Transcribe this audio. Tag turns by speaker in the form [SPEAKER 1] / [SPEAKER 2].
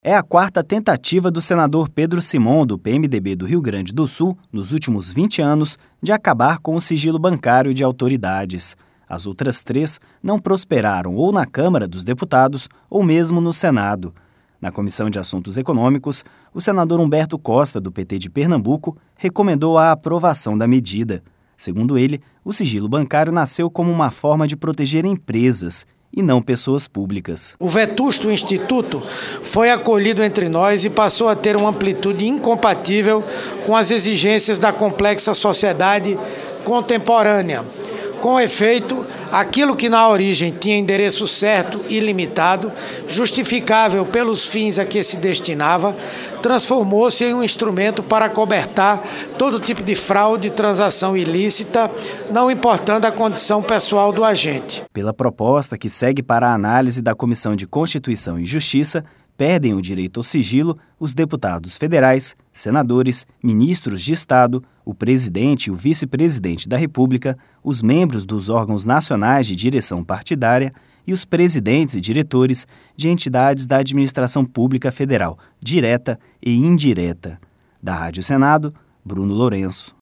[SPEAKER 1] É a quarta tentativa do senador Pedro Simon, do PMDB do Rio Grande do Sul, nos últimos 20 anos, de acabar com o sigilo bancário de autoridades. As outras 3 não prosperaram ou na Câmara dos Deputados ou mesmo no Senado. Na Comissão de Assuntos Econômicos, o senador Humberto Costa, do PT de Pernambuco, recomendou a aprovação da medida. Segundo ele, o sigilo bancário nasceu como uma forma de proteger empresas e não pessoas públicas.
[SPEAKER 2] O vetusto instituto foi acolhido entre nós e passou a ter uma amplitude incompatível com as exigências da complexa sociedade contemporânea. Com efeito, aquilo que na origem tinha endereço certo e limitado, justificável pelos fins a que se destinava, transformou-se em um instrumento para acobertar todo tipo de fraude e transação ilícita, não importando a condição pessoal do agente.
[SPEAKER 1] Pela proposta que segue para a análise da Comissão de Constituição e Justiça, perdem o direito ao sigilo os deputados federais, senadores, ministros de Estado, o presidente e o vice-presidente da República, os membros dos órgãos nacionais de direção partidária e os presidentes e diretores de entidades da administração pública federal, direta e indireta. Da Rádio Senado, Bruno Lourenço.